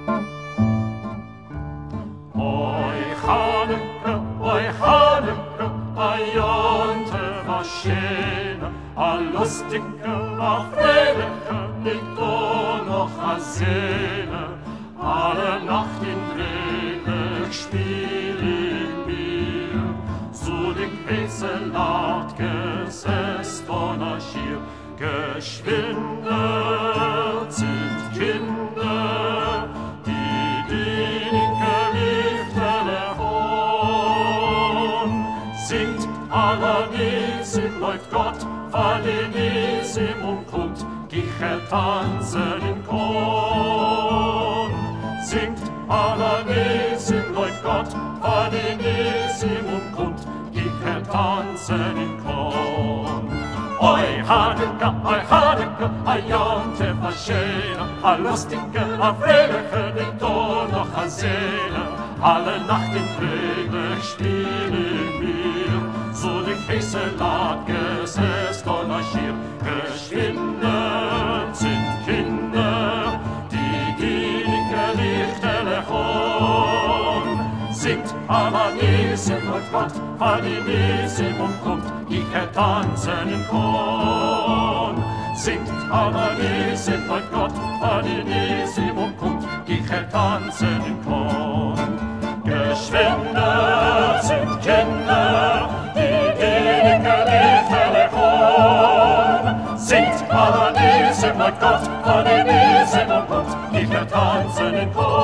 Oi Haneke, a jonte war schöne, a lustige, a fröhliche, nicht noch a Seele. Alle Nacht in Drehlich spielen wir, zu den Käse laut gesetzt und hier. Geschwinde sind Kinder, die Lichtele holen. Singt Alanissim, läuft Gott, Alanissim und kommt, Gicher tanzen in Korn. Singt Alanissim, läuft Gott, Alanissim und kommt, Gicher tanzen in Korn. Oi Haneke, a jonte war schöne, a lustige, a fröhliche, nicht noch a Seele. Alle Nacht in Fröhlich spielen wir, so den Käse laut gesetzt und hier. Geschwinde sind Kinder, die Lichtele holen. Singt Alanissim, läuft Gott, Alanissim und kommt, ich tanzen in Korn. Singt Alanissim, läuft Gott, Alanissim und kommt, ich tanzen in Korn. Geschwinde sind Kinder, die Lichtele holen. Singt Alanissim, läuft Gott, Alanissim und kommt, ich tanzen in Korn.